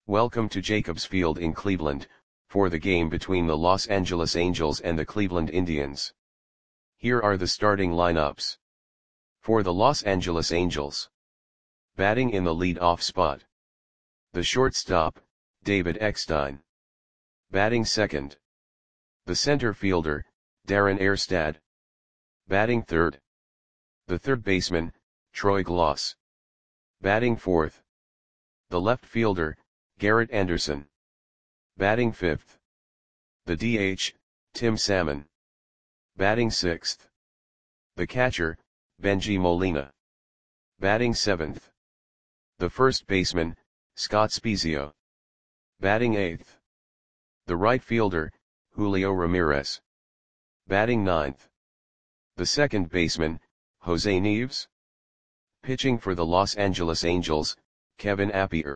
Welcome to Jacobs Field in Cleveland, for the game between the Los Angeles Angels and the Cleveland Indians. Here are the starting lineups. For the Los Angeles Angels. Batting in the lead-off spot. The shortstop, David Eckstein. Batting second. The center fielder, Darren Erstad. Batting third. The third baseman, Troy Glaus. Batting fourth. The left fielder, Garrett Anderson. Batting fifth. The DH, Tim Salmon. Batting sixth. The catcher, Bengie Molina. Batting seventh. The first baseman, Scott Spiezio. Batting eighth. The right fielder, Julio Ramirez. Batting ninth. The second baseman, Jose Nieves. Pitching for the Los Angeles Angels, Kevin Appier.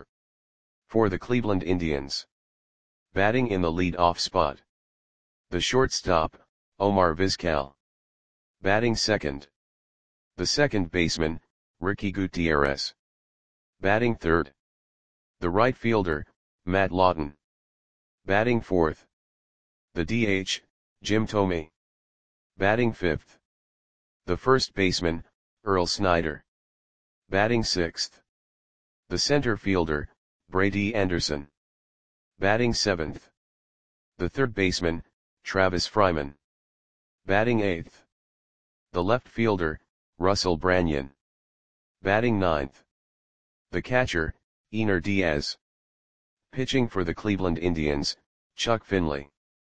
For the Cleveland Indians. Batting in the lead-off spot. The shortstop, Omar Vizquel. Batting second. The second baseman, Ricky Gutierrez. Batting third. The right fielder, Matt Lawton. Batting fourth. The DH, Jim Thome. Batting fifth. The first baseman, Earl Snyder. Batting sixth. The center fielder, Brady Anderson. Batting seventh. The third baseman, Travis Fryman. Batting eighth. The left fielder, Russell Branyan. Batting ninth. The catcher, Ener Diaz. Pitching for the Cleveland Indians, Chuck Finley.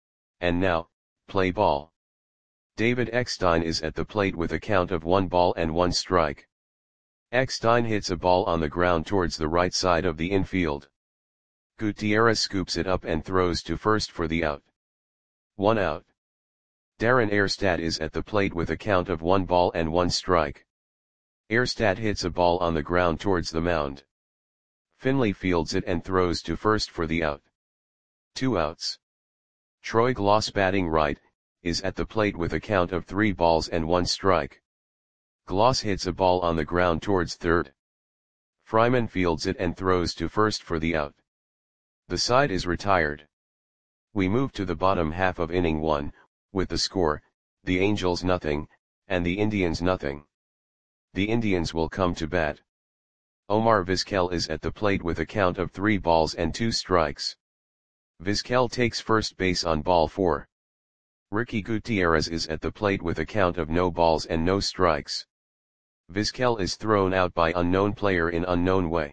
And now, play ball. David Eckstein is at the plate with a count of 1 strike. Eckstein hits a ball on the ground towards the right side of the infield. Gutierrez scoops it up and throws to first for the out. 1 out. Darren Erstad is at the plate with a count of 1 strike. Erstad hits a ball on the ground towards the mound. Finley fields it and throws to first for the out. 2 outs. Troy Glaus, batting right, is at the plate with a count of 3 strike. Glaus hits a ball on the ground towards third. Fryman fields it and throws to first for the out. The side is retired. We move to the bottom half of inning 1, with the score, the Angels nothing, and the Indians nothing. The Indians will come to bat. Omar Vizquel is at the plate with a count of 3 strikes. Vizquel takes first base on ball 4. Ricky Gutierrez is at the plate with a count of no balls and no strikes. Vizquel is thrown out by unknown player in unknown way.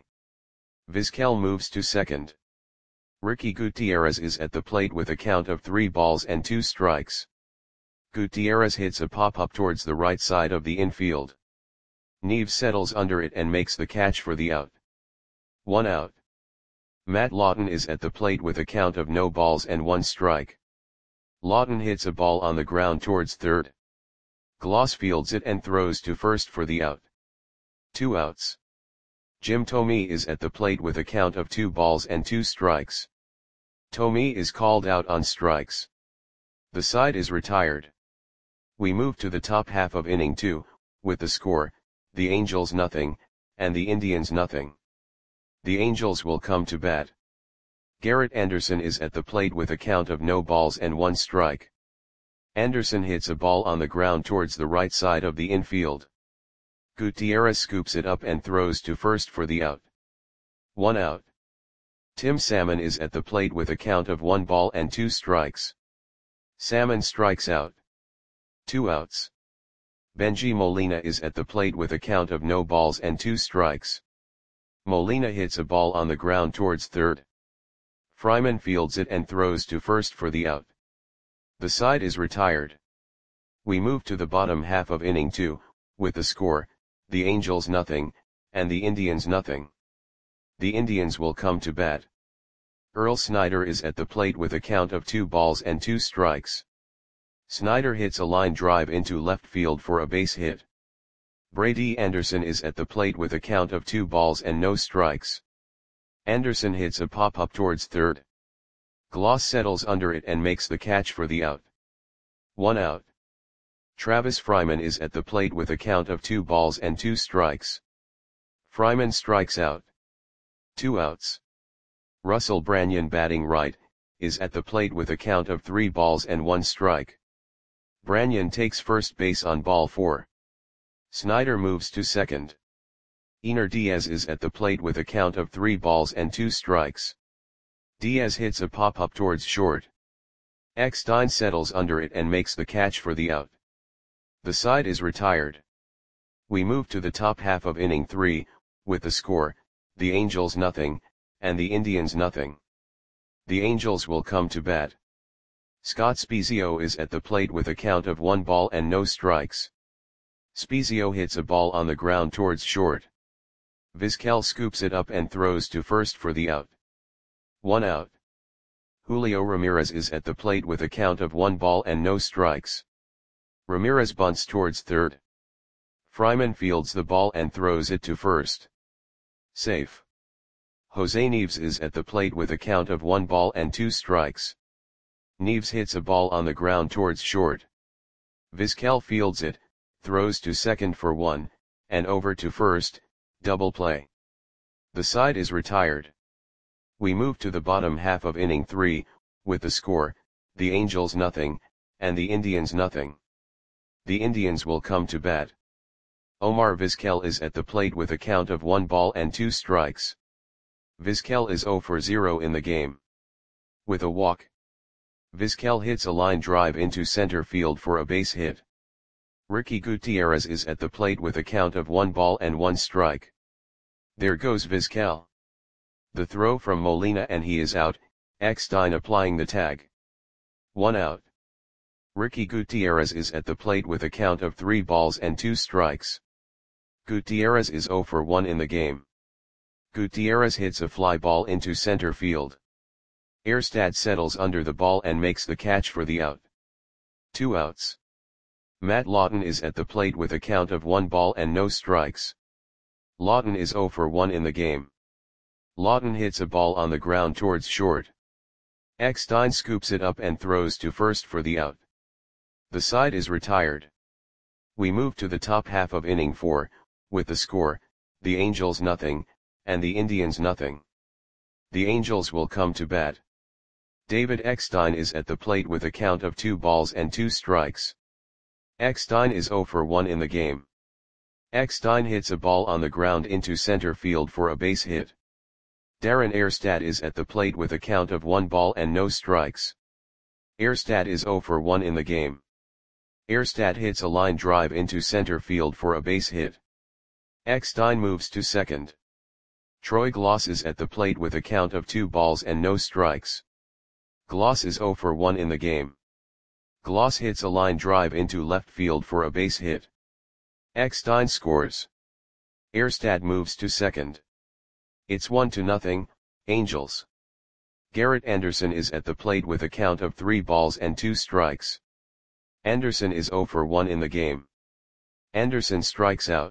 Vizquel moves to second. Ricky Gutierrez is at the plate with a count of 3 strikes. Gutierrez hits a pop-up towards the right side of the infield. Nieves settles under it and makes the catch for the out. 1 out. Matt Lawton is at the plate with a count of no balls and 1 strike. Lawton hits a ball on the ground towards third. Glaus fields it and throws to first for the out. 2 outs. Jim Thome is at the plate with a count of 2 strikes. Thome is called out on strikes. The side is retired. We move to the top half of inning 2, with the score, the Angels nothing, and the Indians nothing. The Angels will come to bat. Garrett Anderson is at the plate with a count of no balls and 1 strike. Anderson hits a ball on the ground towards the right side of the infield. Gutierrez scoops it up and throws to first for the out. 1 out. Tim Salmon is at the plate with a count of 1 strikes. Salmon strikes out. 2 outs. Bengie Molina is at the plate with a count of no balls and 2 strikes. Molina hits a ball on the ground towards third. Fryman fields it and throws to first for the out. The side is retired. We move to the bottom half of inning 2, with the score, the Angels nothing, and the Indians nothing. The Indians will come to bat. Earl Snyder is at the plate with a count of 2 strikes. Snyder hits a line drive into left field for a base hit. Brady Anderson is at the plate with a count of 2 balls and no strikes. Anderson hits a pop-up towards third. Glaus settles under it and makes the catch for the out. 1 out. Travis Fryman is at the plate with a count of 2 strikes. Fryman strikes out. 2 outs. Russell Branyan batting right, is at the plate with a count of 3 balls and 1 strike. Branyan takes first base on ball 4. Snyder moves to second. Einar Diaz is at the plate with a count of 3 balls and 2 strikes. Diaz hits a pop-up towards short. Eckstein settles under it and makes the catch for the out. The side is retired. We move to the top half of inning 3, with the score, the Angels nothing, and the Indians nothing. The Angels will come to bat. Scott Spiezio is at the plate with a count of 1 ball and no strikes. Spiezio hits a ball on the ground towards short. Vizquel scoops it up and throws to first for the out. 1 out. Julio Ramirez is at the plate with a count of 1 ball and no strikes. Ramirez bunts towards third. Fryman fields the ball and throws it to first. Safe. Jose Neves is at the plate with a count of 1 ball and 2 strikes. Neves hits a ball on the ground towards short. Vizquel fields it, throws to second for 1, and over to first, double play. The side is retired. We move to the bottom half of inning 3, with the score, the Angels nothing, and the Indians nothing. The Indians will come to bat. Omar Vizquel is at the plate with a count of 1 ball and 2 strikes. Vizquel is 0 for 0 in the game. With a walk. Vizquel hits a line drive into center field for a base hit. Ricky Gutierrez is at the plate with a count of 1 ball and 1 strike. There goes Vizquel. The throw from Molina and he is out, Eckstein applying the tag. 1 out. Ricky Gutierrez is at the plate with a count of 3 balls and 2 strikes. Gutierrez is 0 for 1 in the game. Gutierrez hits a fly ball into center field. Erstad settles under the ball and makes the catch for the out. 2 outs. Matt Lawton is at the plate with a count of 1 ball and no strikes. Lawton is 0 for 1 in the game. Lawton hits a ball on the ground towards short. Eckstein scoops it up and throws to first for the out. The side is retired. We move to the top half of inning 4, with the score, the Angels nothing, and the Indians nothing. The Angels will come to bat. David Eckstein is at the plate with a count of 2 balls and 2 strikes. Eckstein is 0 for 1 in the game. Eckstein hits a ball on the ground into center field for a base hit. Darren Erstad is at the plate with a count of 1 ball and no strikes. Erstad is 0 for 1 in the game. Erstad hits a line drive into center field for a base hit. Eckstein moves to second. Troy Gloss is at the plate with a count of 2 balls and no strikes. Gloss is 0 for 1 in the game. Gloss hits a line drive into left field for a base hit. Eckstein scores. Erstad moves to second. It's 1-0, Angels. Garrett Anderson is at the plate with a count of 3 balls and 2 strikes. Anderson is 0 for 1 in the game. Anderson strikes out.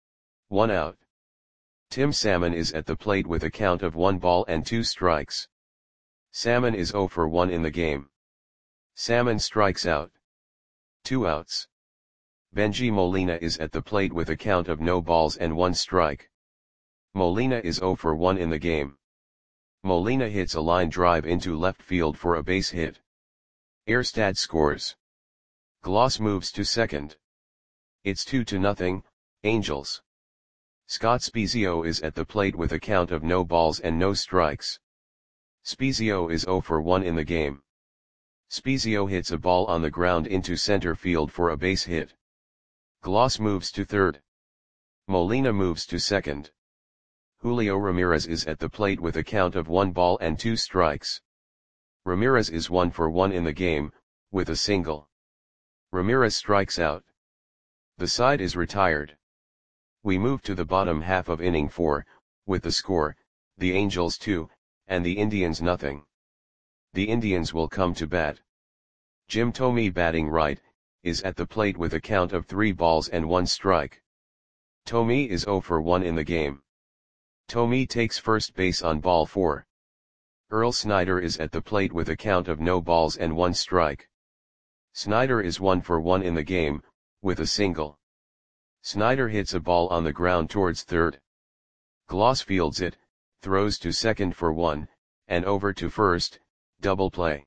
1 out. Tim Salmon is at the plate with a count of 1 ball and 2 strikes. Salmon is 0 for 1 in the game. Salmon strikes out. 2 outs. Benji Molina is at the plate with a count of no balls and 1 strike. Molina is 0 for 1 in the game. Molina hits a line drive into left field for a base hit. Erstad scores. Gloss moves to second. It's 2-0, Angels. Scott Spiezio is at the plate with a count of no balls and no strikes. Spiezio is 0 for 1 in the game. Spiezio hits a ball on the ground into center field for a base hit. Gloss moves to third. Molina moves to second. Julio Ramirez is at the plate with a count of 1 ball and 2 strikes. Ramirez is 1 for 1 in the game, with a single. Ramirez strikes out. The side is retired. We move to the bottom half of inning 4, with the score, the Angels 2, and the Indians nothing. The Indians will come to bat. Jim Thome batting right, is at the plate with a count of 3 balls and 1 strike. Thome is 0 for 1 in the game. Thome takes first base on ball 4. Earl Snyder is at the plate with a count of no balls and 1 strike. Snyder is 1 for 1 in the game, with a single. Snyder hits a ball on the ground towards third. Gloss fields it, throws to second for 1, and over to first, double play.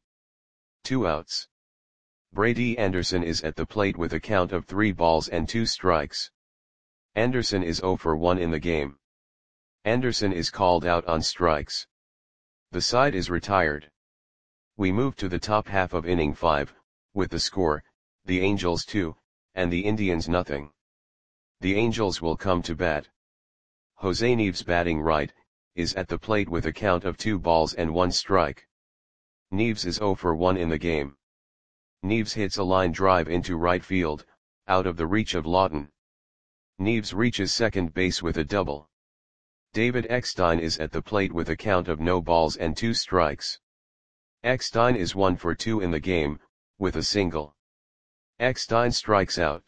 2 outs. Brady Anderson is at the plate with a count of 3 balls and 2 strikes. Anderson is 0 for 1 in the game. Anderson is called out on strikes. The side is retired. We move to the top half of inning 5, with the score, the Angels 2, and the Indians nothing. The Angels will come to bat. Jose Nieves, batting right, is at the plate with a count of 2 balls and 1 strike. Nieves is 0 for 1 in the game. Nieves hits a line drive into right field, out of the reach of Lawton. Nieves reaches second base with a double. David Eckstein is at the plate with a count of no balls and 2 strikes. Eckstein is 1 for 2 in the game, with a single. Eckstein strikes out.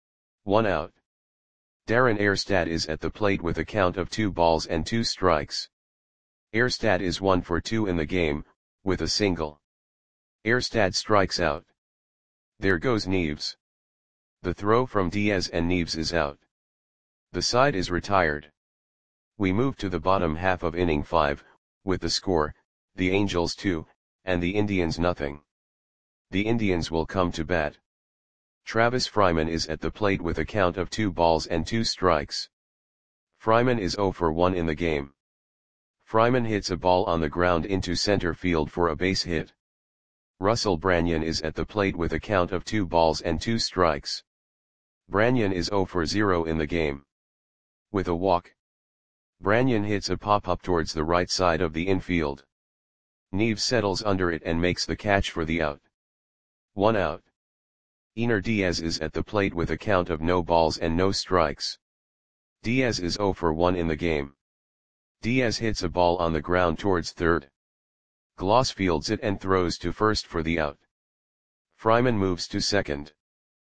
1 out. Darren Erstad is at the plate with a count of 2 balls and 2 strikes. Erstad is 1 for 2 in the game, with a single. Erstad strikes out. There goes Nieves. The throw from Diaz and Nieves is out. The side is retired. We move to the bottom half of inning 5, with the score, the Angels 2, and the Indians nothing. The Indians will come to bat. Travis Fryman is at the plate with a count of 2 balls and 2 strikes. Fryman is 0 for 1 in the game. Fryman hits a ball on the ground into center field for a base hit. Russell Branyan is at the plate with a count of 2 balls and 2 strikes. Branyan is 0 for 0 in the game. With a walk. Branyan hits a pop-up towards the right side of the infield. Nieves settles under it and makes the catch for the out. 1 out. Ener Diaz is at the plate with a count of no balls and no strikes. Diaz is 0 for 1 in the game. Diaz hits a ball on the ground towards third. Gloss fields it and throws to first for the out. Fryman moves to second.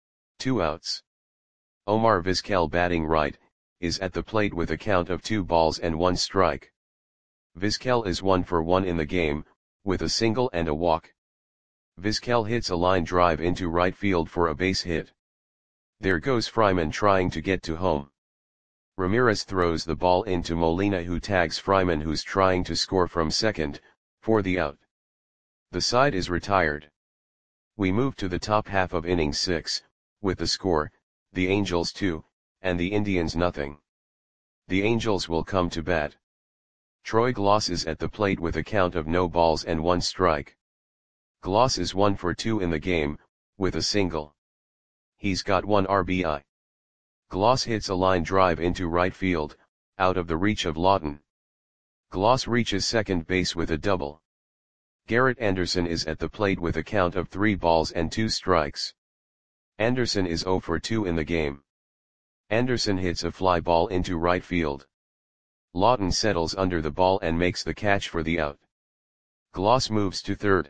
2 outs. Omar Vizquel, batting right, is at the plate with a count of 2 balls and 1 strike. Vizquel is 1 for 1 in the game, with a single and a walk. Vizquel hits a line drive into right field for a base hit. There goes Fryman trying to get to home. Ramirez throws the ball into Molina, who tags Fryman, who's trying to score from second, for the out. The side is retired. We move to the top half of inning 6, with the score, the Angels 2, and the Indians nothing. The Angels will come to bat. Troy Gloss is at the plate with a count of no balls and 1 strike. Gloss is 1 for 2 in the game, with a single. He's got 1 RBI. Gloss hits a line drive into right field, out of the reach of Lawton. Gloss reaches second base with a double. Garrett Anderson is at the plate with a count of 3 balls and 2 strikes. Anderson is 0 for 2 in the game. Anderson hits a fly ball into right field. Lawton settles under the ball and makes the catch for the out. Gloss moves to third.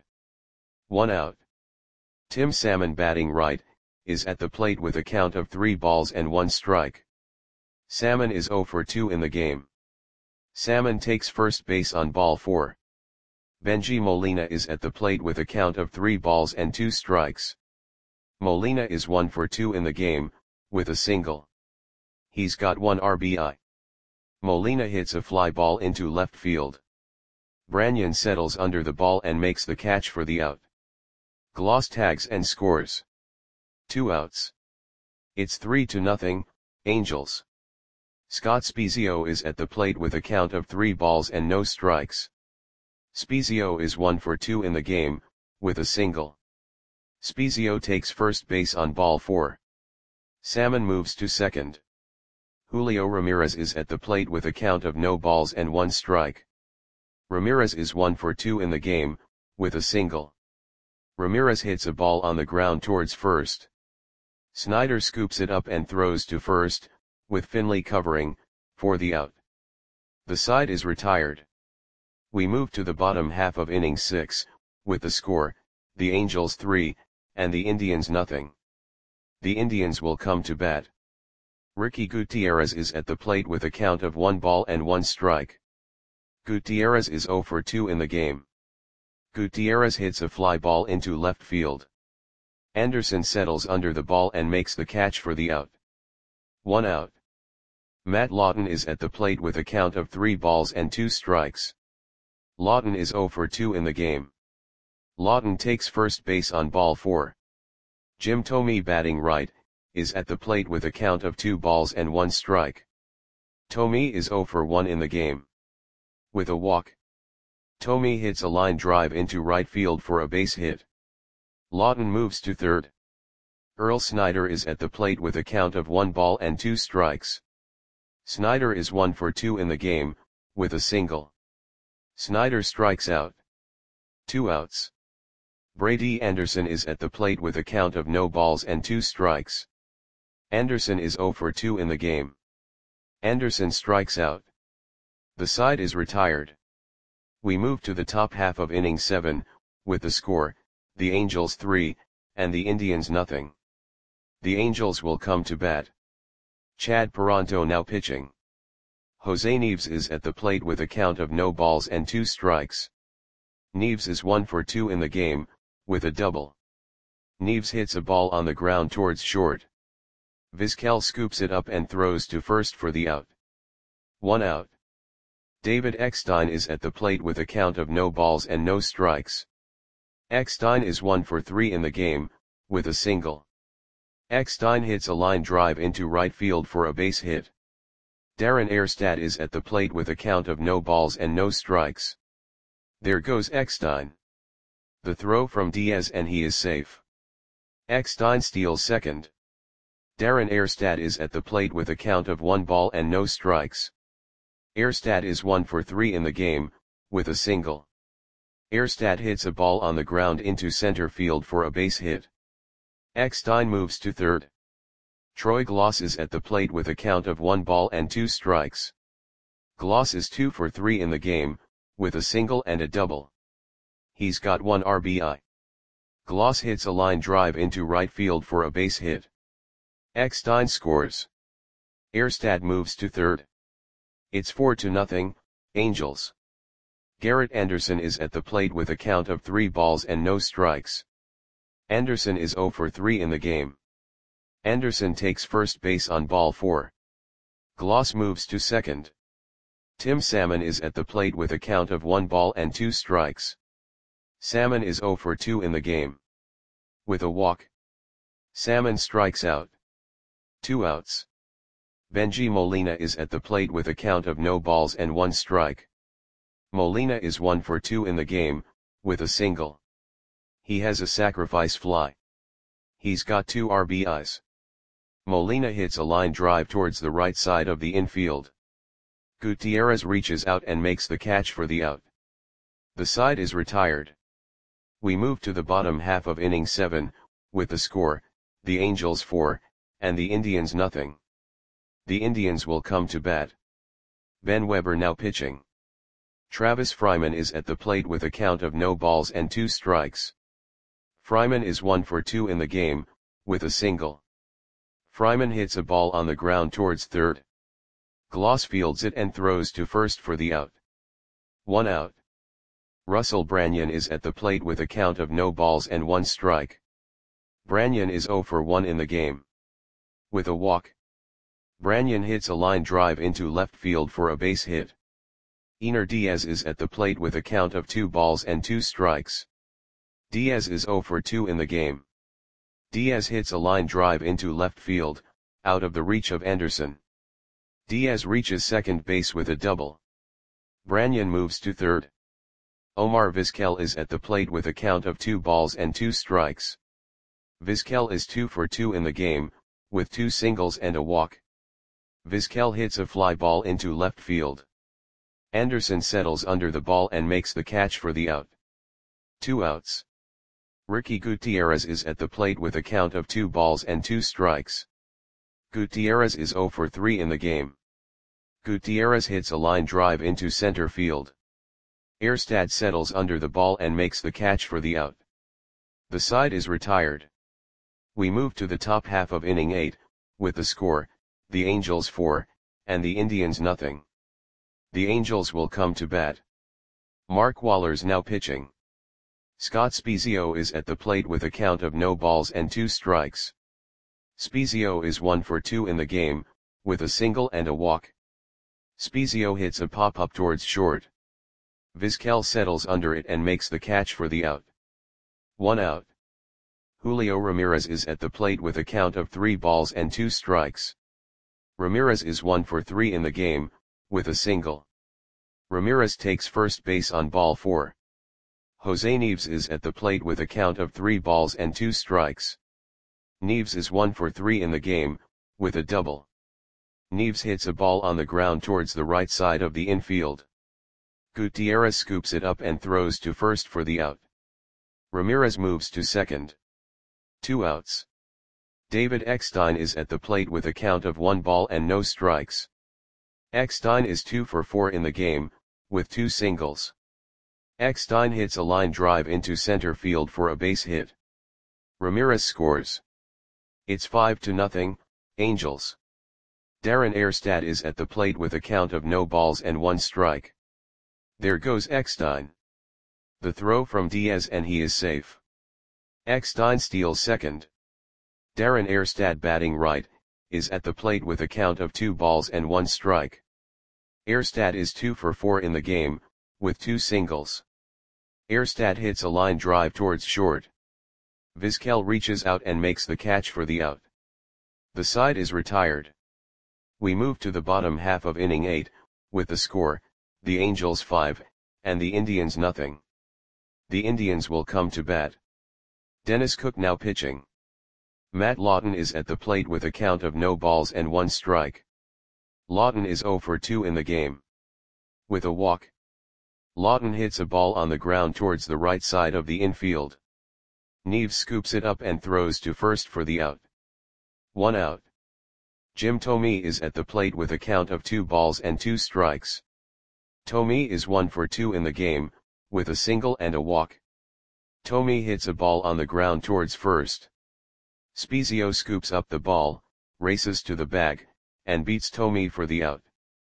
1 out. Tim Salmon, batting right, is at the plate with a count of 3 balls and 1 strike. Salmon is 0 for 2 in the game. Salmon takes first base on ball 4. Benji Molina is at the plate with a count of 3 balls and 2 strikes. Molina is 1 for 2 in the game, with a single. He's got 1 RBI. Molina hits a fly ball into left field. Branyan settles under the ball and makes the catch for the out. Gloss tags and scores. 2 outs. It's 3-0, Angels. Scott Spiezio is at the plate with a count of 3 balls and no strikes. Spiezio is 1 for 2 in the game, with a single. Spiezio takes first base on ball 4. Salmon moves to second. Julio Ramirez is at the plate with a count of no balls and 1 strike. Ramirez is 1 for 2 in the game, with a single. Ramirez hits a ball on the ground towards first. Snyder scoops it up and throws to first, with Finley covering, for the out. The side is retired. We move to the bottom half of inning 6, with the score, the Angels 3, and the Indians nothing. The Indians will come to bat. Ricky Gutierrez is at the plate with a count of 1 ball and 1 strike. Gutierrez is 0 for 2 in the game. Gutierrez hits a fly ball into left field. Anderson settles under the ball and makes the catch for the out. 1 out. Matt Lawton is at the plate with a count of 3 balls and 2 strikes. Lawton is 0 for 2 in the game. Lawton takes first base on ball 4. Jim Thome, batting right, is at the plate with a count of 2 balls and 1 strike. Thome is 0 for 1 in the game. With a walk, Thome hits a line drive into right field for a base hit. Lawton moves to third. Earl Snyder is at the plate with a count of 1 ball and 2 strikes. Snyder is 1 for 2 in the game, with a single. Snyder strikes out. 2 outs. Brady Anderson is at the plate with a count of no balls and 2 strikes. Anderson is 0 for 2 in the game. Anderson strikes out. The side is retired. We move to the top half of inning 7, with the score, the Angels 3, and the Indians nothing. The Angels will come to bat. Chad Paronto now pitching. Jose Neves is at the plate with a count of no balls and 2 strikes. Neves is 1 for 2 in the game, with a double. Neves hits a ball on the ground towards short. Vizquel scoops it up and throws to first for the out. 1 out. David Eckstein is at the plate with a count of no balls and no strikes. Eckstein is 1 for 3 in the game, with a single. Eckstein hits a line drive into right field for a base hit. Darren Erstad is at the plate with a count of no balls and no strikes. There goes Eckstein. The throw from Diaz and he is safe. Eckstein steals second. Darren Erstad is at the plate with a count of 1 ball and no strikes. Erstad is 1 for 3 in the game, with a single. Erstad hits a ball on the ground into center field for a base hit. Eckstein moves to third. Troy Gloss is at the plate with a count of 1 ball and 2 strikes. Gloss is 2 for 3 in the game, with a single and a double. He's got 1 RBI. Gloss hits a line drive into right field for a base hit. Eckstein scores. Erstad moves to third. It's 4-0, Angels. Garrett Anderson is at the plate with a count of 3 balls and no strikes. Anderson is 0 for 3 in the game. Anderson takes first base on ball 4. Gloss moves to second. Tim Salmon is at the plate with a count of 1 ball and 2 strikes. Salmon is 0 for 2 in the game. With a walk, Salmon strikes out. 2 outs. Benji Molina is at the plate with a count of no balls and 1 strike. Molina is 1 for 2 in the game, with a single. He has a sacrifice fly. He's got 2 RBIs. Molina hits a line drive towards the right side of the infield. Gutierrez reaches out and makes the catch for the out. The side is retired. We move to the bottom half of inning 7, with the score, the Angels 4, and the Indians nothing. The Indians will come to bat. Ben Weber now pitching. Travis Fryman is at the plate with a count of no balls and 2 strikes. Fryman is 1 for 2 in the game, with a single. Fryman hits a ball on the ground towards third. Gloss fields it and throws to first for the out. 1 out. Russell Branyan is at the plate with a count of no balls and 1 strike. Branyan is 0 for 1 in the game. With a walk, Branyan hits a line drive into left field for a base hit. Ener Diaz is at the plate with a count of 2 balls and 2 strikes. Diaz is 0 for 2 in the game. Diaz hits a line drive into left field, out of the reach of Anderson. Diaz reaches second base with a double. Branyan moves to third. Omar Vizquel is at the plate with a count of 2 balls and 2 strikes. Vizquel is 2 for 2 in the game, with 2 singles and a walk. Vizquel hits a fly ball into left field. Anderson settles under the ball and makes the catch for the out. 2 outs. Ricky Gutierrez is at the plate with a count of 2 balls and 2 strikes. Gutierrez is 0 for 3 in the game. Gutierrez hits a line drive into center field. Erstad settles under the ball and makes the catch for the out. The side is retired. We move to the top half of inning 8, with the score, the Angels 4, and the Indians nothing. The Angels will come to bat. Mark Waller's now pitching. Scott Spiezio is at the plate with a count of no balls and 2 strikes. Spiezio is 1 for 2 in the game, with a single and a walk. Spiezio hits a pop-up towards short. Vizquel settles under it and makes the catch for the out. 1 out. Julio Ramirez is at the plate with a count of 3 balls and 2 strikes. Ramirez is 1 for 3 in the game, with a single. Ramirez takes first base on ball 4. Jose Nieves is at the plate with a count of 3 balls and 2 strikes. Nieves is 1 for 3 in the game, with a double. Nieves hits a ball on the ground towards the right side of the infield. Gutierrez scoops it up and throws to first for the out. Ramirez moves to second. 2 outs. David Eckstein is at the plate with a count of 1 ball and no strikes. Eckstein is 2 for 4 in the game, with 2 singles. Eckstein hits a line drive into center field for a base hit. Ramirez scores. It's 5-0, Angels. Darren Erstad is at the plate with a count of no balls and 1 strike. There goes Eckstein. The throw from Diaz and he is safe. Eckstein steals second. Darren Erstad, batting right, is at the plate with a count of 2 balls and 1 strike. Erstad is 2 for 4 in the game, with 2 singles. Erstad hits a line drive towards short. Vizquel reaches out and makes the catch for the out. The side is retired. We move to the bottom half of inning 8, with the score, the Angels 5, and the Indians 0. The Indians will come to bat. Dennis Cook now pitching. Matt Lawton is at the plate with a count of no balls and 1 strike. Lawton is 0 for 2 in the game. With a walk. Lawton hits a ball on the ground towards the right side of the infield. Nieves scoops it up and throws to first for the out. 1 out. Jim Thome is at the plate with a count of 2 balls and 2 strikes. Thome is 1 for 2 in the game, with a single and a walk. Thome hits a ball on the ground towards first. Spezio scoops up the ball, races to the bag, and beats Thome for the out.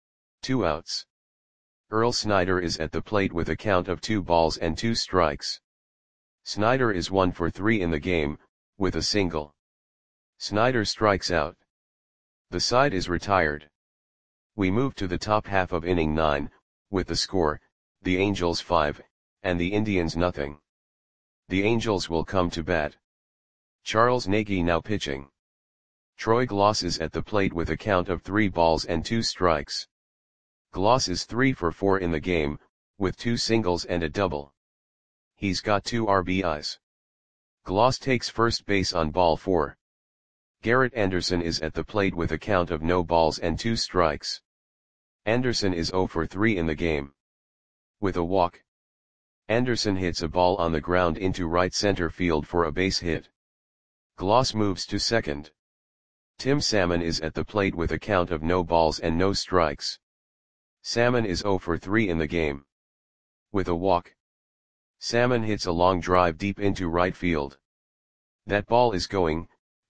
2 outs. Earl Snyder is at the plate with a count of 2 balls and 2 strikes. Snyder is 1 for 3 in the game, with a single. Snyder strikes out. The side is retired. We move to the top half of inning 9, with the score, the Angels 5, and the Indians 0. The Angels will come to bat. Charles Nagy now pitching. Troy Gloss is at the plate with a count of 3 balls and 2 strikes. Gloss is 3 for 4 in the game, with 2 singles and a double. He's got 2 RBIs. Gloss takes first base on ball 4. Garrett Anderson is at the plate with a count of no balls and 2 strikes. Anderson is 0 for 3 in the game. With a walk. Anderson hits a ball on the ground into right center field for a base hit. Gloss moves to second. Tim Salmon is at the plate with a count of no balls and no strikes. Salmon is 0 for 3 in the game. With a walk. Salmon hits a long drive deep into right field. That ball is going,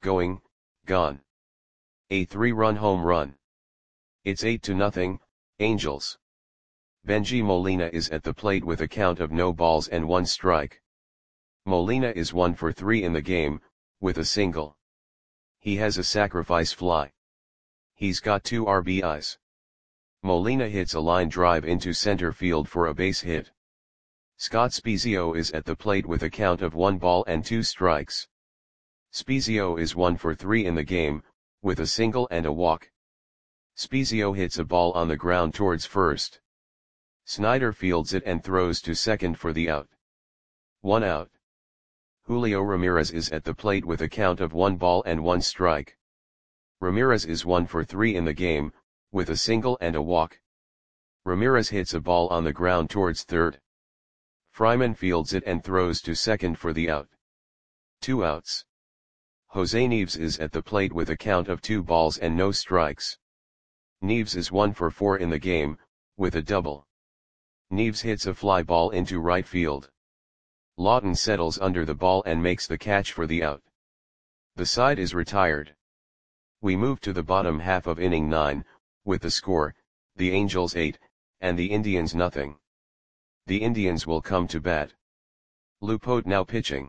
gone. A 3-run home run. It's 8-0, Angels. Benji Molina is at the plate with a count of no balls and 1 strike. Molina is 1 for 3 in the game, with a single. He has a sacrifice fly. He's got 2 RBIs. Molina hits a line drive into center field for a base hit. Scott Spezio is at the plate with a count of 1 ball and 2 strikes. Spezio is 1 for 3 in the game, with a single and a walk. Spezio hits a ball on the ground towards first. Snyder fields it and throws to second for the out. 1 out. Julio Ramirez is at the plate with a count of 1 ball and 1 strike. Ramirez is 1 for 3 in the game, with a single and a walk. Ramirez hits a ball on the ground towards third. Fryman fields it and throws to second for the out. 2 outs. Jose Nieves is at the plate with a count of 2 balls and no strikes. Nieves is 1 for 4 in the game, with a double. Nieves hits a fly ball into right field. Lawton settles under the ball and makes the catch for the out. The side is retired. We move to the bottom half of inning 9, with the score, the Angels 8, and the Indians 0. The Indians will come to bat. Lupote now pitching.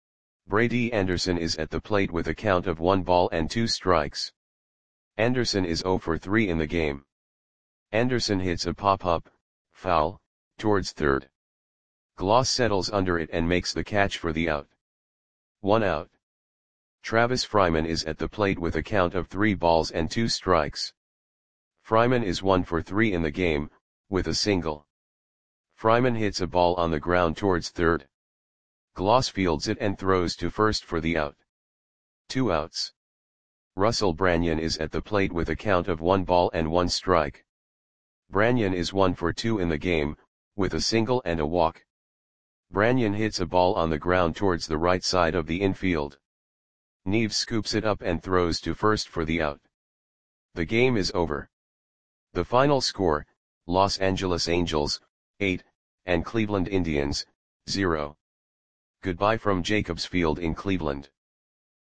Brady Anderson is at the plate with a count of 1 ball and 2 strikes. Anderson is 0 for 3 in the game. Anderson hits a pop-up, foul, towards third. Gloss settles under it and makes the catch for the out. 1 out. Travis Fryman is at the plate with a count of 3 balls and 2 strikes. Fryman is 1 for 3 in the game, with a single. Fryman hits a ball on the ground towards third. Gloss fields it and throws to first for the out. 2 outs. Russell Branyan is at the plate with a count of 1 ball and 1 strike. Branyan is 1 for 2 in the game, with a single and a walk. Branyan hits a ball on the ground towards the right side of the infield. Neves scoops it up and throws to first for the out. The game is over. The final score, Los Angeles Angels, 8, and Cleveland Indians, 0. Goodbye from Jacobs Field in Cleveland.